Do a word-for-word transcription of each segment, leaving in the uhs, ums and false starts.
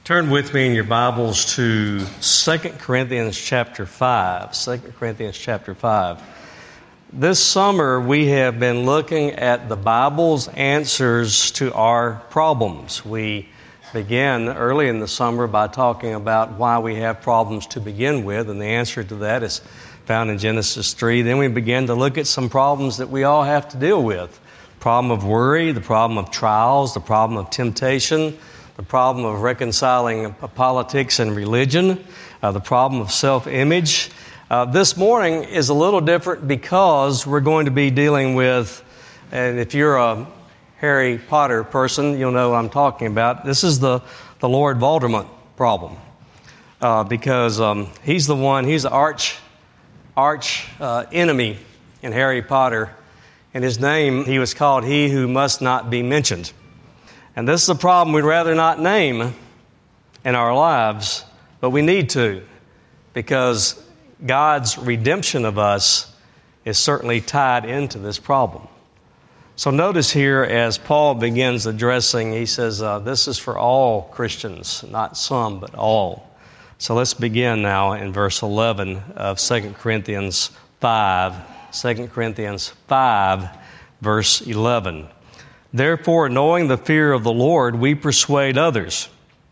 Turn with me in your Bibles to Second Corinthians chapter five. Second Corinthians chapter five. This summer we have been looking at the Bible's answers to our problems. We began early in the summer by talking about why we have problems to begin with, and the answer to that is found in Genesis three. Then we began to look at some problems that we all have to deal with. The problem of worry, the problem of trials, the problem of temptation, the problem of reconciling politics and religion, uh, the problem of self-image. Uh, this morning is a little different because we're going to be dealing with, and if you're a Harry Potter person, you'll know what I'm talking about. This is the, the Lord Voldemort problem. Uh, because um, he's the one, he's the arch, arch uh, enemy in Harry Potter. And his name, he was called He Who Must Not Be Mentioned. And this is a problem we'd rather not name in our lives, but we need to, because God's redemption of us is certainly tied into this problem. So notice here as Paul begins addressing, he says, uh, this is for all Christians, not some, but all. So let's begin now in verse eleven of Second Corinthians five. Second Corinthians five, verse eleven. Therefore, knowing the fear of the Lord, we persuade others.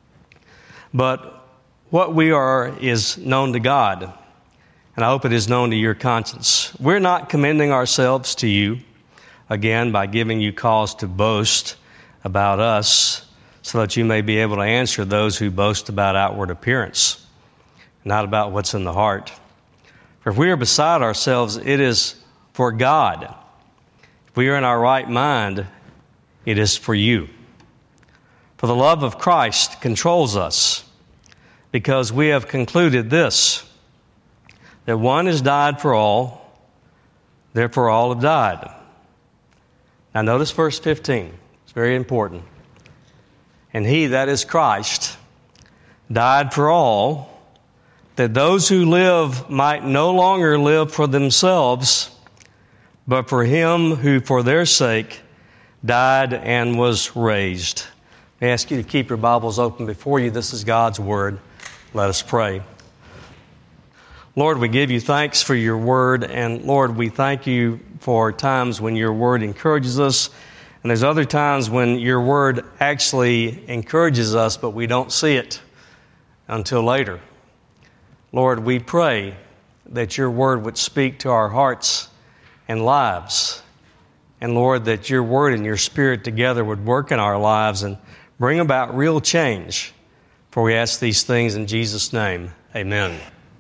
But what we are is known to God, and I hope it is known to your conscience. We're not commending ourselves to you, again, by giving you cause to boast about us, so that you may be able to answer those who boast about outward appearance, not about what's in the heart. For if we are beside ourselves, it is for God. If we are in our right mind, it is for you. For the love of Christ controls us, because we have concluded this, that one has died for all, therefore all have died. Now notice verse fifteen. It's very important. And he, that is Christ, died for all, that those who live might no longer live for themselves, but for him who for their sake died and was raised. I ask you to keep your Bibles open before you. This is God's Word. Let us pray. Lord, we give you thanks for your Word, and Lord, we thank you for times when your Word encourages us, and there's other times when your Word actually encourages us, but we don't see it until later. Lord, we pray that your Word would speak to our hearts and lives. And Lord, that your Word and your Spirit together would work in our lives and bring about real change. For we ask these things in Jesus' name. Amen.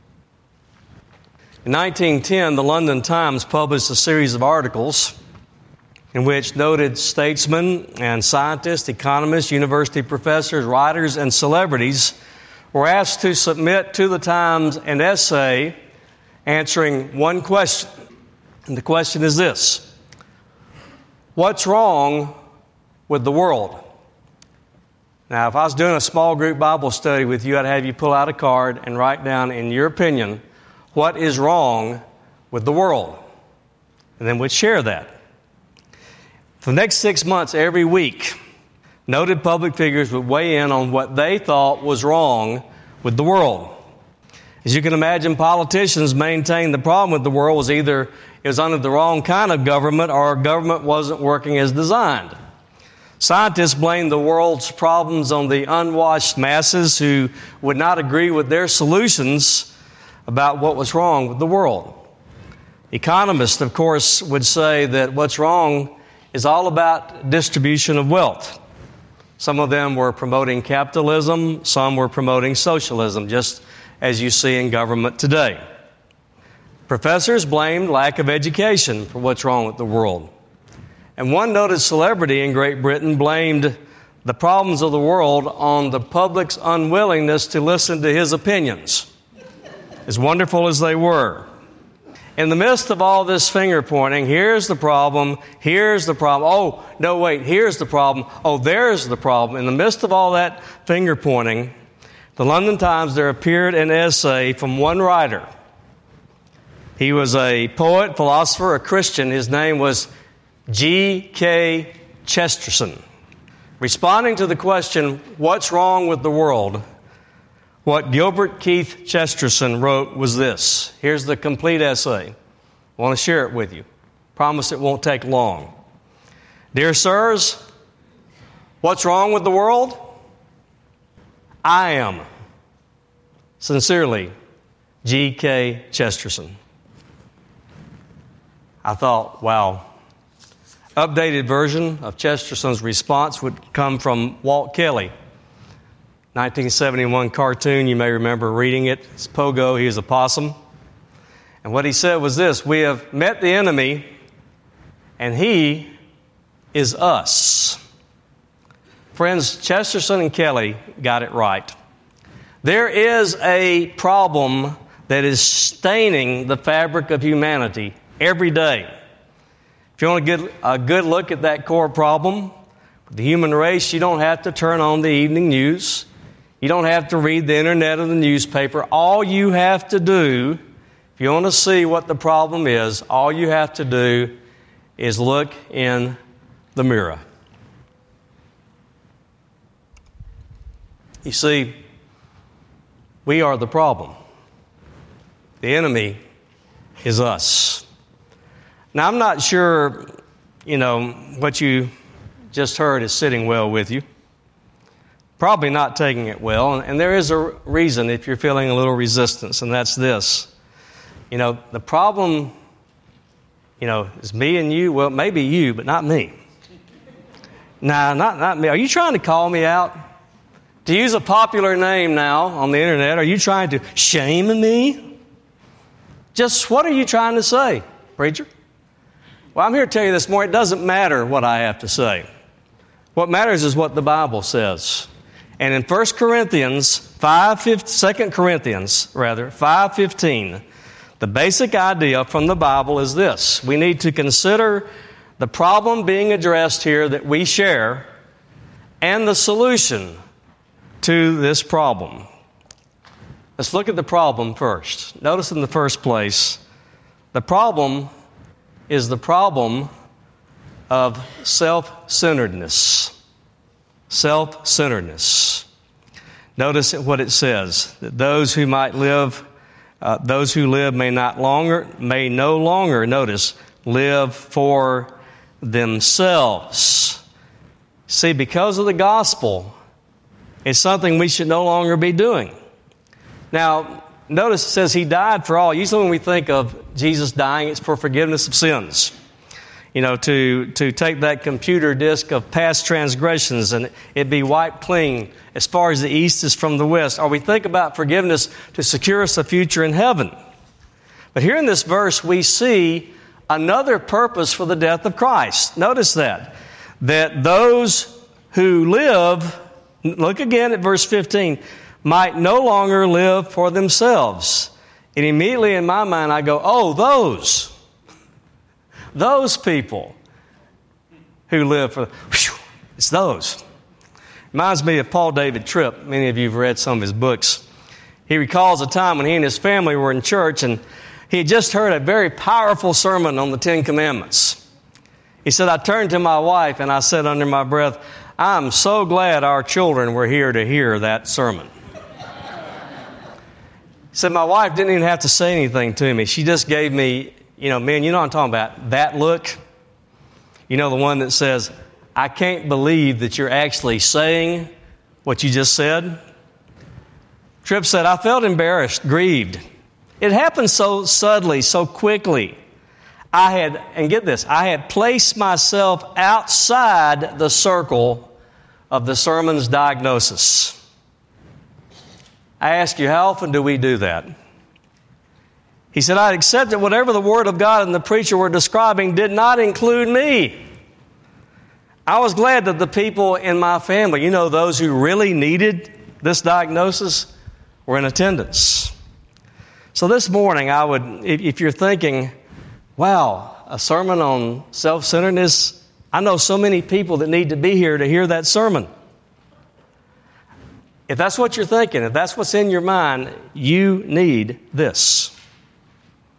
In nineteen ten, the London Times published a series of articles in which noted statesmen and scientists, economists, university professors, writers, and celebrities were asked to submit to the Times an essay answering one question. And the question is this: what's wrong with the world? Now, if I was doing a small group Bible study with you, I'd have you pull out a card and write down, in your opinion, what is wrong with the world? And then we'd share that. For the next six months, every week, noted public figures would weigh in on what they thought was wrong with the world. As you can imagine, politicians maintained the problem with the world was either it was under the wrong kind of government or government wasn't working as designed. Scientists blamed the world's problems on the unwashed masses who would not agree with their solutions about what was wrong with the world. Economists, of course, would say that what's wrong is all about distribution of wealth. Some of them were promoting capitalism, some were promoting socialism, just as you see in government today. Professors blamed lack of education for what's wrong with the world. And one noted celebrity in Great Britain blamed the problems of the world on the public's unwillingness to listen to his opinions, as wonderful as they were. In the midst of all this finger pointing, here's the problem, here's the problem, oh, no, wait, here's the problem, oh, there's the problem. In the midst of all that finger pointing, the London Times, there appeared an essay from one writer. He was a poet, philosopher, a Christian. His name was G K Chesterton. Responding to the question, what's wrong with the world? What Gilbert Keith Chesterton wrote was this. Here's the complete essay. I want to share it with you. Promise it won't take long. Dear sirs, what's wrong with the world? I am. Sincerely, G K Chesterton. I thought, wow. Updated version of Chesterton's response would come from Walt Kelly. nineteen seventy-one cartoon, you may remember reading it. It's Pogo, he was a possum. And what he said was this: we have met the enemy, and he is us. Friends, Chesterton and Kelly got it right. There is a problem that is staining the fabric of humanity every day. If you want to get a good look at that core problem, the human race, you don't have to turn on the evening news. You don't have to read the internet or the newspaper. All you have to do, if you want to see what the problem is, all you have to do is look in the mirror. You see, we are the problem. The enemy is us. Now, I'm not sure, you know, what you just heard is sitting well with you. Probably not taking it well. And there is a reason if you're feeling a little resistance, and that's this. You know, the problem, you know, is me and you. Well, maybe you, but not me. Nah, not, not me. Are you trying to call me out? To use a popular name now on the internet, are you trying to shame me? Just what are you trying to say, preacher? Well, I'm here to tell you this morning, it doesn't matter what I have to say. What matters is what the Bible says. And in First Corinthians five, Second Corinthians, rather, five fifteen, the basic idea from the Bible is this. We need to consider the problem being addressed here that we share and the solution to this problem. Let's look at the problem first. Notice in the first place, the problem is the problem of self-centeredness. Self-centeredness. Notice what it says, that those who might live, uh, those who live may not longer, may no longer, notice, live for themselves. See, because of the gospel, it's something we should no longer be doing. Now, notice it says He died for all. Usually when we think of Jesus dying, it's for forgiveness of sins. You know, to, to take that computer disk of past transgressions and it be wiped clean as far as the east is from the west. Or we think about forgiveness to secure us a future in heaven. But here in this verse, we see another purpose for the death of Christ. Notice that. That those who live, look again at verse fifteen, might no longer live for themselves. And immediately in my mind I go, oh, those. Those people who live for, whew, it's those. Reminds me of Paul David Tripp. Many of you have read some of his books. He recalls a time when he and his family were in church and he had just heard a very powerful sermon on the Ten Commandments. He said, I turned to my wife and I said under my breath, I'm so glad our children were here to hear that sermon. He said, my wife didn't even have to say anything to me. She just gave me, you know, man, you know what I'm talking about, that look. You know, the one that says, I can't believe that you're actually saying what you just said. Tripp said, I felt embarrassed, grieved. It happened so subtly, so quickly. I had, and get this, I had placed myself outside the circle of the sermon's diagnosis. I ask you, how often do we do that? He said, I accepted whatever the Word of God and the preacher were describing did not include me. I was glad that the people in my family, you know, those who really needed this diagnosis, were in attendance. So this morning, I would, if, if you're thinking, wow, a sermon on self-centeredness, I know so many people that need to be here to hear that sermon. If that's what you're thinking, if that's what's in your mind, you need this.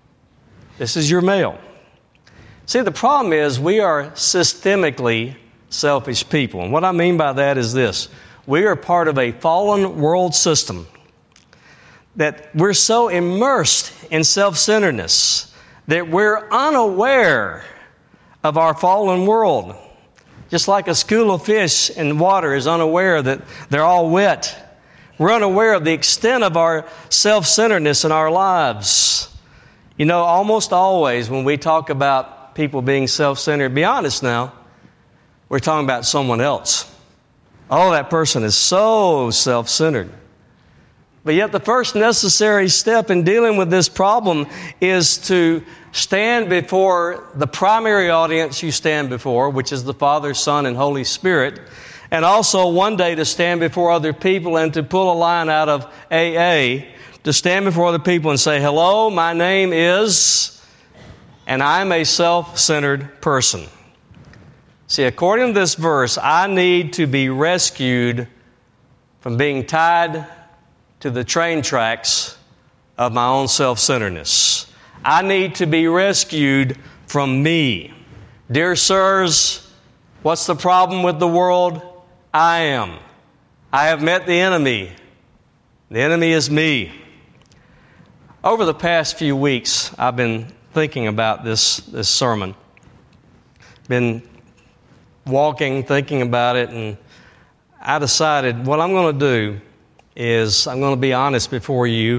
This is your mail. See, the problem is we are systemically selfish people. And what I mean by that is this. We are part of a fallen world system that we're so immersed in self-centeredness that we're unaware of our fallen world. Just like a school of fish in water is unaware that they're all wet. We're unaware of the extent of our self-centeredness in our lives. You know, almost always when we talk about people being self-centered, be honest now, we're talking about someone else. Oh, that person is so self-centered. But yet the first necessary step in dealing with this problem is to stand before the primary audience you stand before, which is the Father, Son, and Holy Spirit, and also one day to stand before other people and to pull a line out of A A, to stand before other people and say, hello, my name is, and I'm a self-centered person. See, according to this verse, I need to be rescued from being tied to the train tracks of my own self-centeredness. I need to be rescued from me. Dear sirs, what's the problem with the world? I am. I have met the enemy. The enemy is me. Over the past few weeks, I've been thinking about this, this sermon. Been walking, thinking about it, and I decided what I'm going to do is I'm going to be honest before you.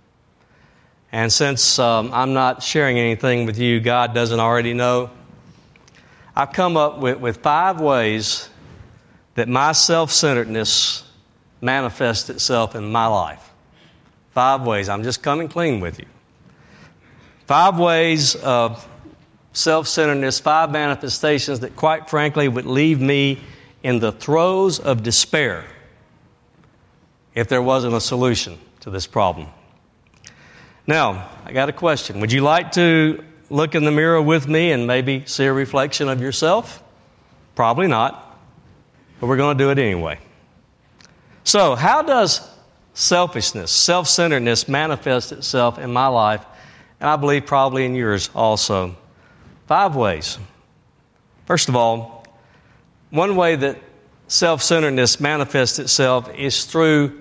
And since um, I'm not sharing anything with you God doesn't already know, I've come up with, with five ways that my self-centeredness manifests itself in my life. Five ways. I'm just coming clean with you. Five ways of self-centeredness, five manifestations that, quite frankly, would leave me in the throes of despair if there wasn't a solution to this problem. Now, I got a question. Would you like to look in the mirror with me and maybe see a reflection of yourself? Probably not, but we're going to do it anyway. So, how does selfishness, self-centeredness manifest itself in my life, and I believe probably in yours also? Five ways. First of all, one way that self-centeredness manifests itself is through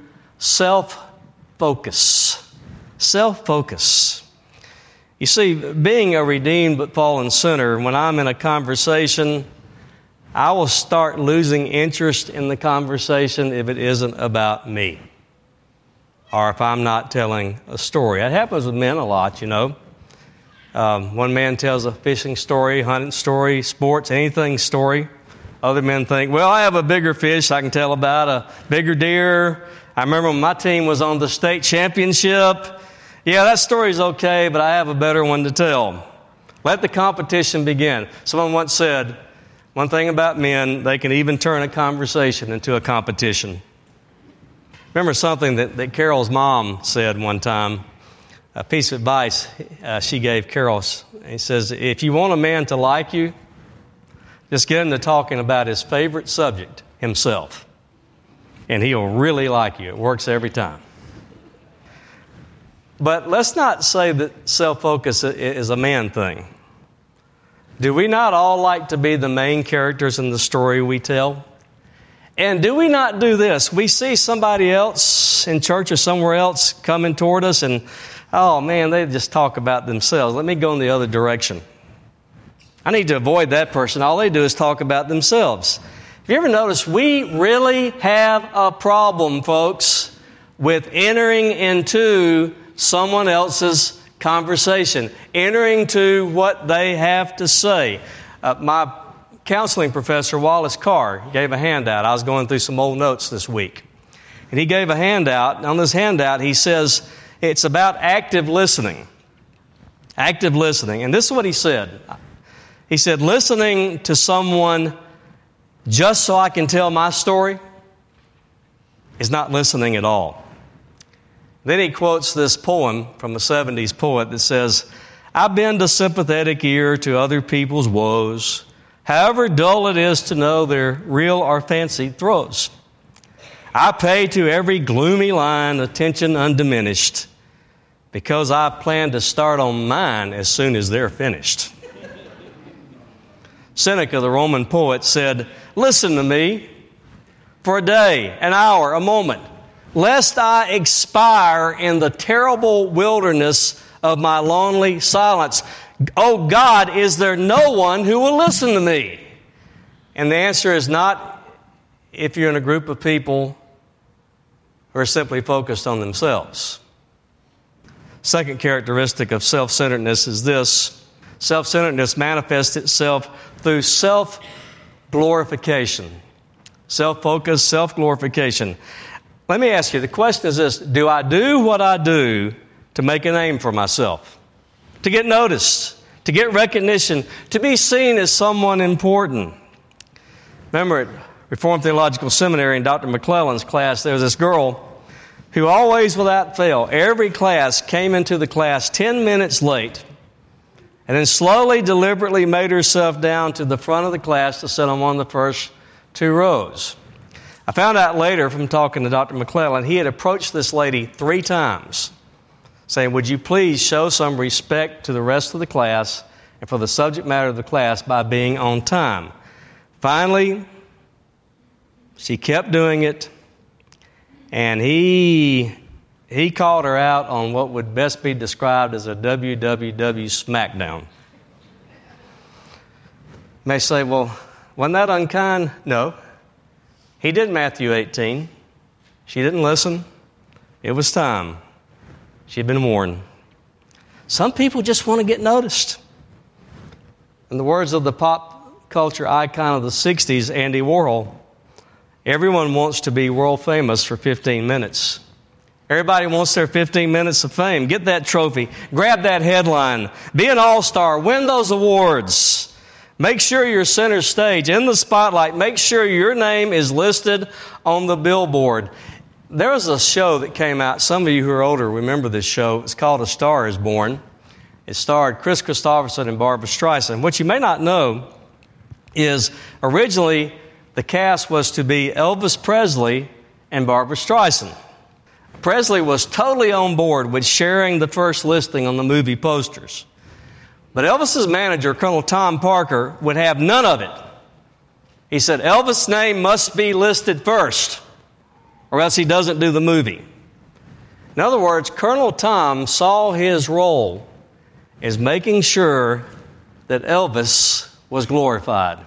self-focus. Self-focus. You see, being a redeemed but fallen sinner, when I'm in a conversation, I will start losing interest in the conversation if it isn't about me, or if I'm not telling a story. It happens with men a lot, you know. Um, one man tells a fishing story, hunting story, sports, anything story. Other men think, well, I have a bigger fish I can tell about, a bigger deer. I remember when my team was on the state championship. Yeah, that story's okay, but I have a better one to tell. Let the competition begin. Someone once said, one thing about men, they can even turn a conversation into a competition. Remember something that, that Carol's mom said one time, a piece of advice uh, she gave Carol. He says, if you want a man to like you, just get him to talking about his favorite subject, himself. And he'll really like you. It works every time. But let's not say that self-focus is a man thing. Do we not all like to be the main characters in the story we tell? And do we not do this? We see somebody else in church or somewhere else coming toward us and, oh man, they just talk about themselves. Let me go in the other direction. I need to avoid that person. All they do is talk about themselves. Have you ever noticed we really have a problem, folks, with entering into someone else's conversation, entering to what they have to say? Uh, my counseling professor, Wallace Carr, gave a handout. I was going through some old notes this week. And he gave a handout. On this handout, he says it's about active listening. Active listening. And this is what he said. He said, listening to someone just so I can tell my story is not listening at all. Then he quotes this poem from a seventies poet that says, I bend a sympathetic ear to other people's woes, however dull it is to know their real or fancied throes. I pay to every gloomy line attention undiminished, because I plan to start on mine as soon as they're finished. Seneca, the Roman poet, said, "Listen to me for a day, an hour, a moment, lest I expire in the terrible wilderness of my lonely silence. Oh God, is there no one who will listen to me?" And the answer is not if you're in a group of people who are simply focused on themselves. Second characteristic of self-centeredness is this. Self-centeredness manifests itself through self-glorification. Self-focus, self-glorification. Let me ask you, the question is this: do I do what I do to make a name for myself? To get noticed, to get recognition, to be seen as someone important? Remember at Reformed Theological Seminary in Doctor McClellan's class, there was this girl who always, without fail, every class came into the class ten minutes late and then slowly, deliberately made herself down to the front of the class to sit on one of the first two rows. I found out later from talking to Doctor McClellan, he had approached this lady three times, saying, "Would you please show some respect to the rest of the class and for the subject matter of the class by being on time?" Finally, she kept doing it, and he he called her out on what would best be described as a W W W smackdown. You may say, well, wasn't that unkind? No. He did Matthew eighteen. She didn't listen. It was time. She had been warned. Some people just want to get noticed. In the words of the pop culture icon of the sixties, Andy Warhol, everyone wants to be world famous for fifteen minutes. Everybody wants their fifteen minutes of fame. Get that trophy. Grab that headline. Be an all-star. Win those awards. Make sure you're center stage, in the spotlight. Make sure your name is listed on the billboard. There was a show that came out. Some of you who are older remember this show. It's called A Star is Born. It starred Chris Christopherson and Barbra Streisand. What you may not know is originally the cast was to be Elvis Presley and Barbra Streisand. Presley was totally on board with sharing the first listing on the movie posters. But Elvis's manager, Colonel Tom Parker, would have none of it. He said, Elvis' name must be listed first, or else he doesn't do the movie. In other words, Colonel Tom saw his role as making sure that Elvis was glorified.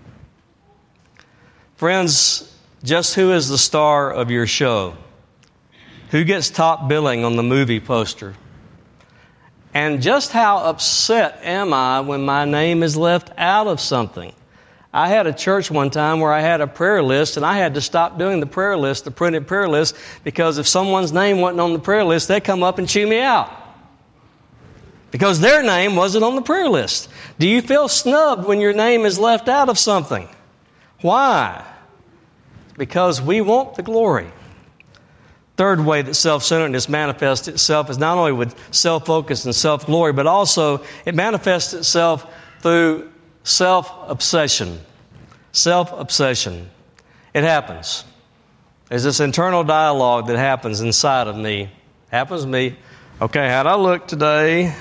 Friends, just who is the star of your show? Who gets top billing on the movie poster? And just how upset am I when my name is left out of something? I had a church one time where I had a prayer list, and I had to stop doing the prayer list, the printed prayer list, because if someone's name wasn't on the prayer list, they'd come up and chew me out, because their name wasn't on the prayer list. Do you feel snubbed when your name is left out of something? Why? Because we want the glory. Third way that self-centeredness manifests itself is not only with self-focus and self-glory, but also it manifests itself through self-obsession. Self-obsession. It happens. There's this internal dialogue that happens inside of me. Happens to me. Okay, how'd I look today?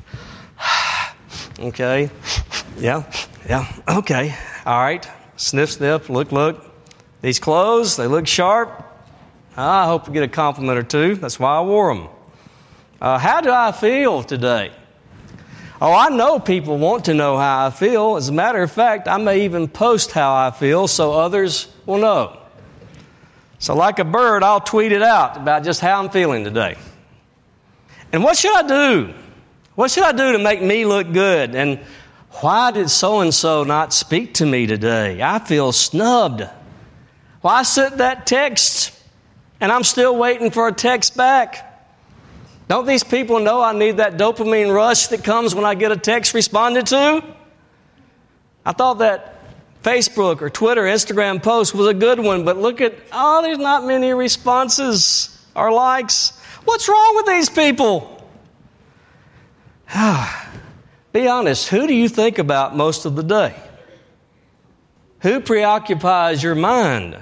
Okay. Yeah, yeah, okay. All right. Sniff, sniff, look, look. These clothes, they look sharp. I hope to get a compliment or two. That's why I wore them. Uh, how do I feel today? Oh, I know people want to know how I feel. As a matter of fact, I may even post how I feel so others will know. So like a bird, I'll tweet it out about just how I'm feeling today. And what should I do? What should I do to make me look good? And why did so-and-so not speak to me today? I feel snubbed. Well, I sent that text, and I'm still waiting for a text back. Don't these people know I need that dopamine rush that comes when I get a text responded to? I thought that Facebook or Twitter, Instagram post was a good one, but look at, oh, there's not many responses or likes. What's wrong with these people? Be honest, who do you think about most of the day? Who preoccupies your mind?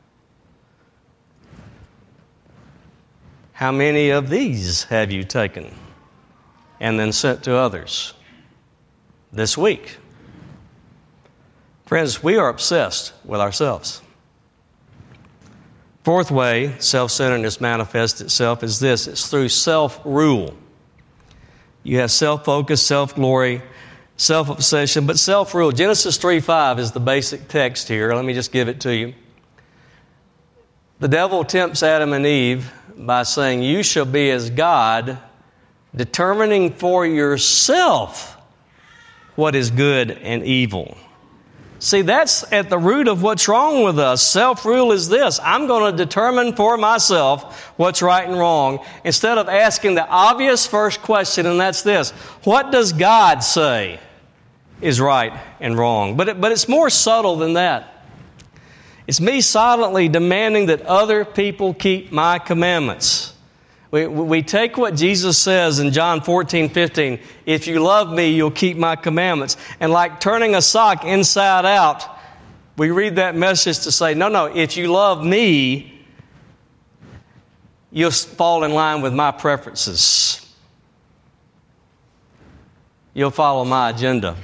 How many of these have you taken and then sent to others this week? Friends, we are obsessed with ourselves. Fourth way self-centeredness manifests itself is this. It's through self-rule. You have self-focus, self-glory, self-obsession, but self-rule. Genesis three five is the basic text here. Let me just give it to you. The devil tempts Adam and Eve by saying, "You shall be as God, determining for yourself what is good and evil." See, that's at the root of what's wrong with us. Self-rule is this. I'm going to determine for myself what's right and wrong, instead of asking the obvious first question, and that's this. What does God say is right and wrong? But it, but it's more subtle than that. It's me silently demanding that other people keep my commandments. We, we take what Jesus says in John fourteen fifteen, if you love me, you'll keep my commandments. And like turning a sock inside out, we read that message to say, no, no, if you love me, you'll fall in line with my preferences. You'll follow my agenda.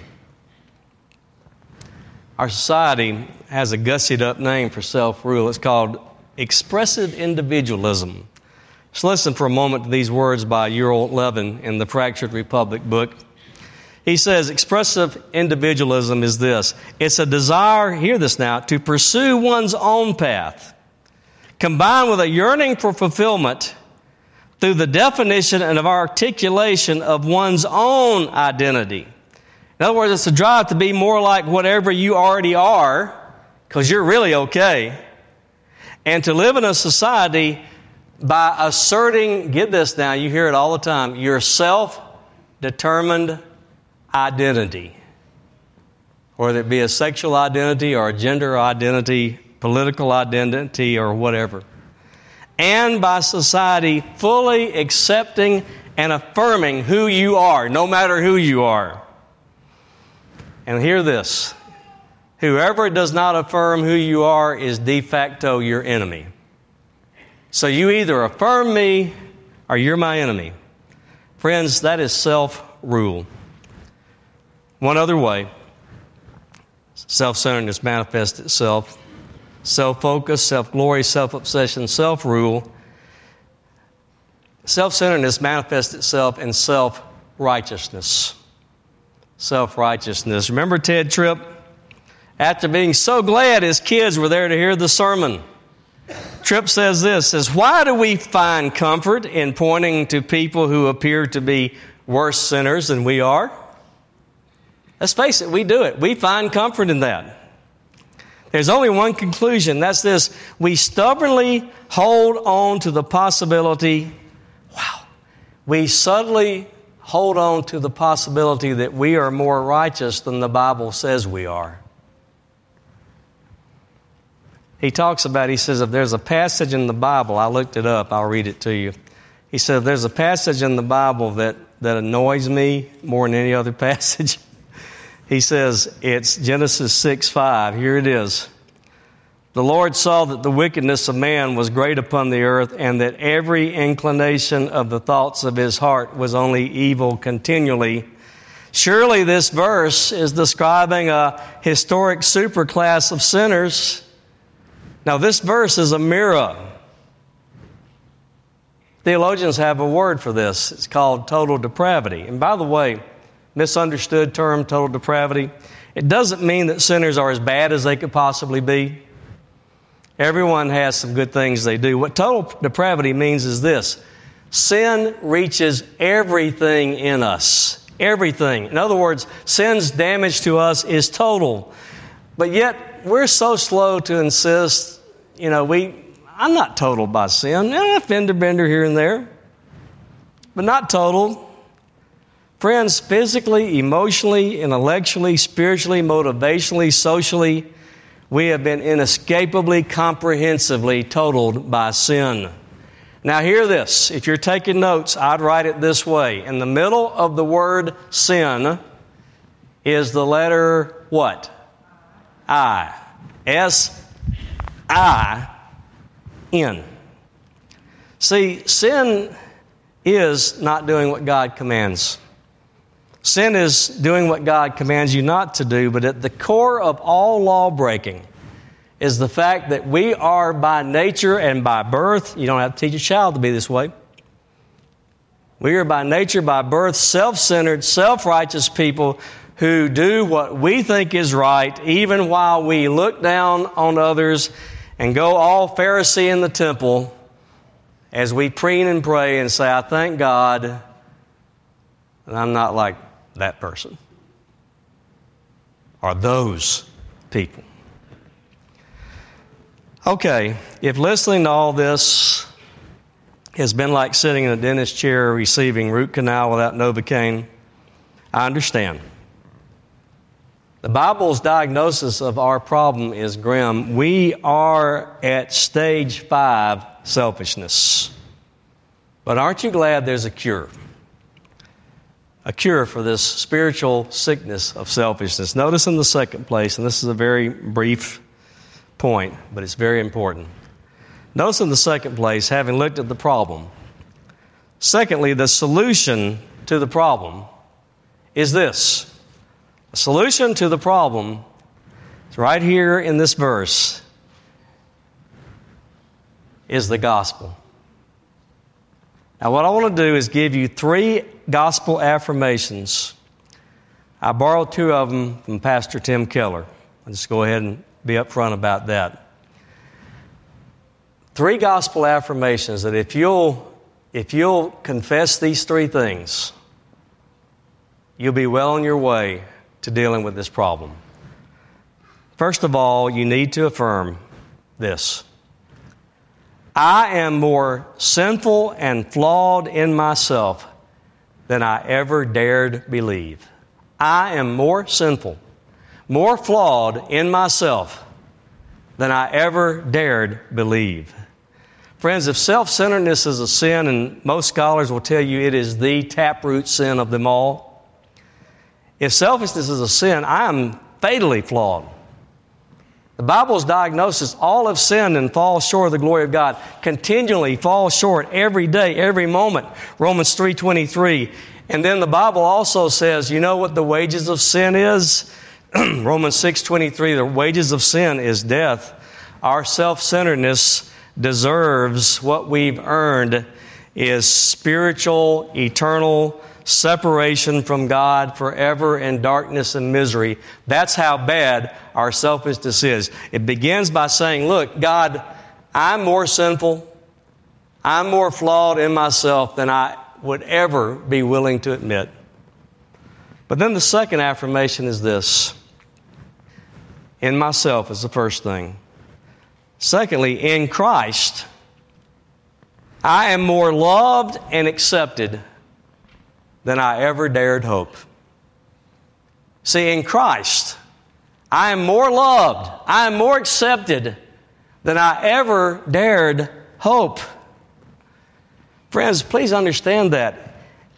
Our society has a gussied up name for self-rule. It's called expressive individualism. Just listen for a moment to these words by Ural Levin in the Fractured Republic book. He says, expressive individualism is this. It's a desire, hear this now, to pursue one's own path, combined with a yearning for fulfillment through the definition and of articulation of one's own identity. In other words, it's a drive to be more like whatever you already are, because you're really okay, and to live in a society by asserting, get this now, you hear it all the time, your self-determined identity. Whether it be a sexual identity or a gender identity, political identity, or whatever. And by society fully accepting and affirming who you are, no matter who you are. And hear this, whoever does not affirm who you are is de facto your enemy. So you either affirm me or you're my enemy. Friends, that is self-rule. One other way self-centeredness manifests itself. Self-focus, self-glory, self-obsession, self-rule. Self-centeredness manifests itself in self-righteousness. Self-righteousness. Remember Ted Tripp? After being so glad his kids were there to hear the sermon, Tripp says this, says, why do we find comfort in pointing to people who appear to be worse sinners than we are? Let's face it, we do it. We find comfort in that. There's only one conclusion. That's this. We stubbornly hold on to the possibility, wow, we subtly hold on to the possibility that we are more righteous than the Bible says we are. He talks about, he says, if there's a passage in the Bible, I looked it up, I'll read it to you. He said, if there's a passage in the Bible that, that annoys me more than any other passage, he says, it's Genesis six five. Here it is. The Lord saw that the wickedness of man was great upon the earth, and that every inclination of the thoughts of his heart was only evil continually. Surely this verse is describing a historic superclass of sinners. Now, this verse is a mirror. Theologians have a word for this. It's called total depravity. And by the way, misunderstood term, total depravity, it doesn't mean that sinners are as bad as they could possibly be. Everyone has some good things they do. What total depravity means is this. Sin reaches everything in us. Everything. In other words, sin's damage to us is total. But yet, we're so slow to insist, you know, we, I'm not total by sin. Eh, a fender bender here and there, but not total. Friends, physically, emotionally, intellectually, spiritually, motivationally, socially, we have been inescapably, comprehensively totaled by sin. Now hear this. If you're taking notes, I'd write it this way. In the middle of the word sin is the letter what? I. S I N. See, sin is not doing what God commands. Sin is doing what God commands you not to do, but at the core of all law breaking is the fact that we are by nature and by birth, you don't have to teach a child to be this way. We are by nature, by birth, self-centered, self-righteous people who do what we think is right, even while we look down on others and go all Pharisee in the temple as we preen and pray and say, I thank God that I'm not like that person or those people. Okay, if listening to all this has been like sitting in a dentist chair receiving root canal without Novocaine, I understand. The Bible's diagnosis of our problem is grim. We are at stage five selfishness. But aren't you glad there's a cure? A cure for this spiritual sickness of selfishness. Notice in the second place, and this is a very brief point, but it's very important. Notice in the second place, having looked at the problem. Secondly, the solution to the problem is this. The solution to the problem is right here in this verse is the gospel. Now, what I want to do is give you three gospel affirmations. I borrowed two of them from Pastor Tim Keller. I'll just go ahead and be upfront about that. Three gospel affirmations that if you'll, if you'll confess these three things, you'll be well on your way to dealing with this problem. First of all, you need to affirm this. I am more sinful and flawed in myself than I ever dared believe. I am more sinful, more flawed in myself than I ever dared believe. Friends, if self-centeredness is a sin, and most scholars will tell you it is the taproot sin of them all, if selfishness is a sin, I am fatally flawed. The Bible's diagnosis, all have sinned and fall short of the glory of God. Continually fall short every day, every moment. Romans three twenty-three. And then the Bible also says, you know what the wages of sin is? Romans six twenty-three, the wages of sin is death. Our self-centeredness deserves what we've earned is spiritual, eternal separation from God forever in darkness and misery. That's how bad our selfishness is. It begins by saying, look, God, I'm more sinful, I'm more flawed in myself than I would ever be willing to admit. But then the second affirmation is this. In myself is the first thing. Secondly, in Christ, I am more loved and accepted than I ever dared hope. See, in Christ, I am more loved, I am more accepted than I ever dared hope. Friends, please understand that.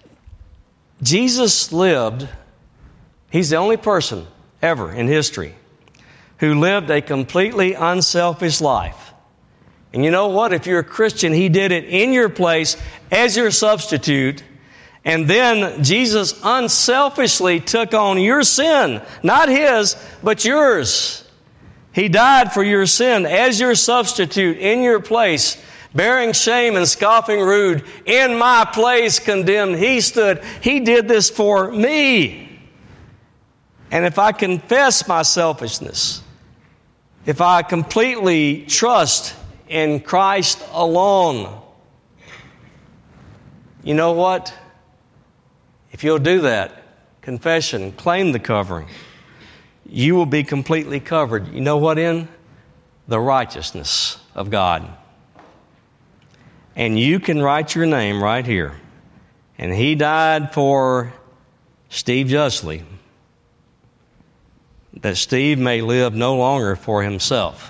Jesus lived, He's the only person ever in history who lived a completely unselfish life. And you know what? If you're a Christian, He did it in your place as your substitute. And then Jesus unselfishly took on your sin, not His, but yours. He died for your sin as your substitute in your place, bearing shame and scoffing rude. In my place condemned, He stood. He did this for me. And if I confess my selfishness, if I completely trust in Christ alone, you know what? If you'll do that, confession, claim the covering, you will be completely covered. You know what in? The righteousness of God. And you can write your name right here. And He died for Steve Justly, that Steve may live no longer for himself,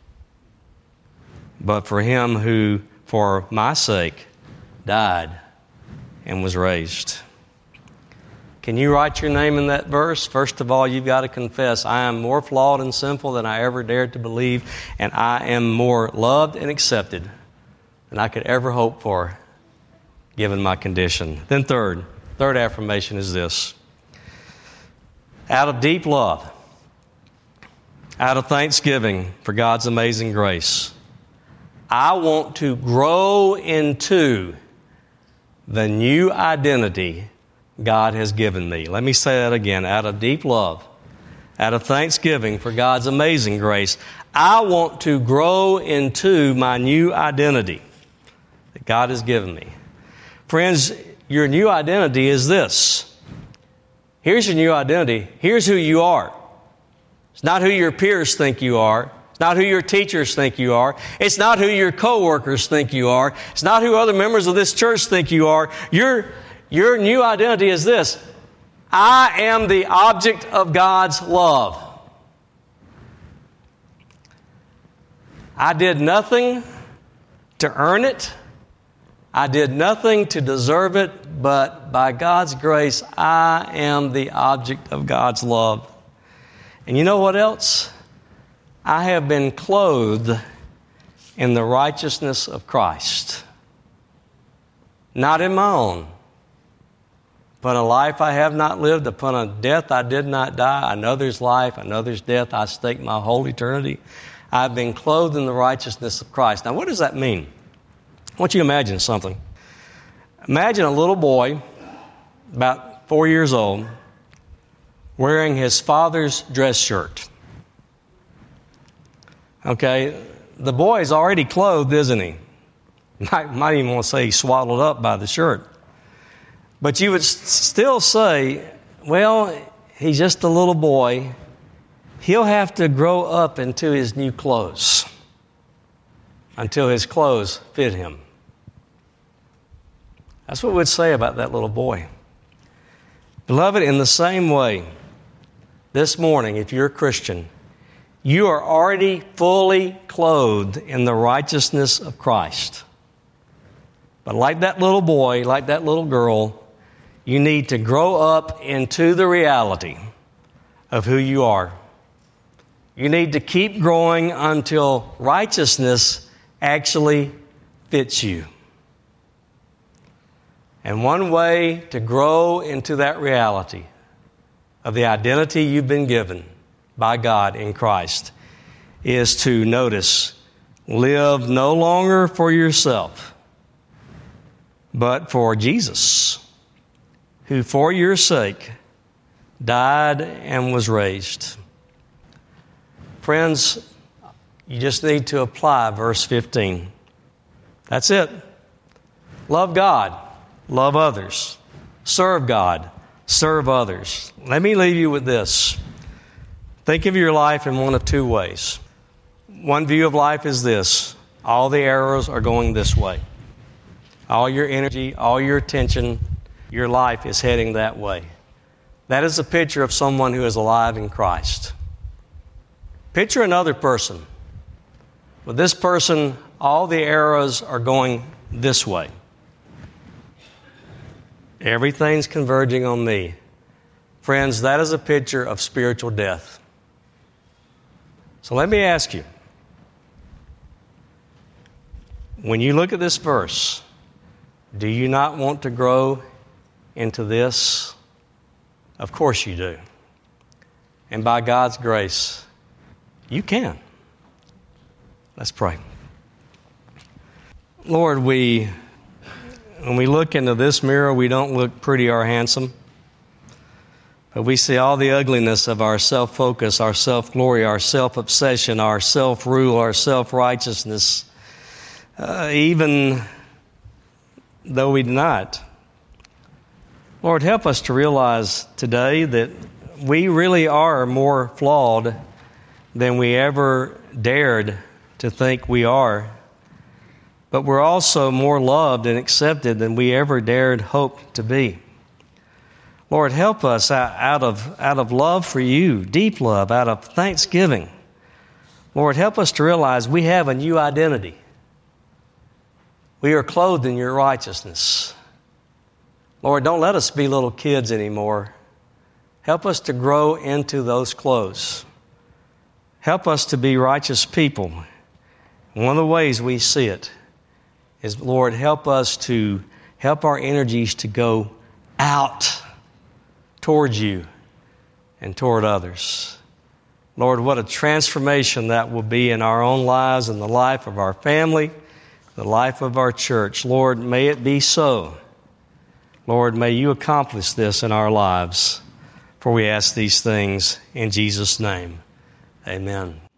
but for Him who, for my sake, died and was raised. Can you write your name in that verse? First of all, you've got to confess, I am more flawed and sinful than I ever dared to believe, and I am more loved and accepted than I could ever hope for, given my condition. Then third, third affirmation is this. Out of deep love, out of thanksgiving for God's amazing grace, I want to grow into the new identity God has given me. Let me say that again. Out of deep love, out of thanksgiving for God's amazing grace, I want to grow into my new identity that God has given me. Friends, your new identity is this. Here's your new identity. Here's who you are. It's not who your peers think you are. It's not who your teachers think you are. It's not who your coworkers think you are. It's not who other members of this church think you are. Your, your new identity is this. I am the object of God's love. I did nothing to earn it. I did nothing to deserve it, but by God's grace, I am the object of God's love. And you know what else? I have been clothed in the righteousness of Christ. Not in my own, but a life I have not lived, upon a death I did not die, another's life, another's death, I stake my whole eternity. I've been clothed in the righteousness of Christ. Now, what does that mean? I want you to imagine something. Imagine a little boy, about four years old, wearing his father's dress shirt. Okay, the boy is already clothed, isn't he? Might, might even want to say he's swaddled up by the shirt. But you would s- still say, well, he's just a little boy. He'll have to grow up into his new clothes until his clothes fit him. That's what we'd say about that little boy. Beloved, in the same way, this morning, if you're a Christian, you are already fully clothed in the righteousness of Christ. But like that little boy, like that little girl, you need to grow up into the reality of who you are. You need to keep growing until righteousness actually fits you. And one way to grow into that reality of the identity you've been given by God in Christ is to notice, live no longer for yourself, but for Jesus, who for your sake died and was raised. Friends, you just need to apply verse fifteen. That's it. Love God, love others. Serve God, serve others. Let me leave you with this. Think of your life in one of two ways. One view of life is this. All the arrows are going this way. All your energy, all your attention, your life is heading that way. That is a picture of someone who is alive in Christ. Picture another person. With this person, all the arrows are going this way. Everything's converging on me. Friends, that is a picture of spiritual death. So let me ask you, when you look at this verse, do you not want to grow into this? Of course you do. And by God's grace, you can. Let's pray. Lord, we, when we look into this mirror, we don't look pretty or handsome. But we see all the ugliness of our self-focus, our self-glory, our self-obsession, our self-rule, our self-righteousness. Uh, even though we deny it. Lord, help us to realize today that we really are more flawed than we ever dared to think we are. But we're also more loved and accepted than we ever dared hope to be. Lord, help us out of, out of love for you, deep love, out of thanksgiving. Lord, help us to realize we have a new identity. We are clothed in your righteousness. Lord, don't let us be little kids anymore. Help us to grow into those clothes. Help us to be righteous people. One of the ways we see it is, Lord, help us to help our energies to go out towards you and toward others. Lord, what a transformation that will be in our own lives and the life of our family, the life of our church. Lord, may it be so. Lord, may you accomplish this in our lives. For we ask these things in Jesus' name. Amen.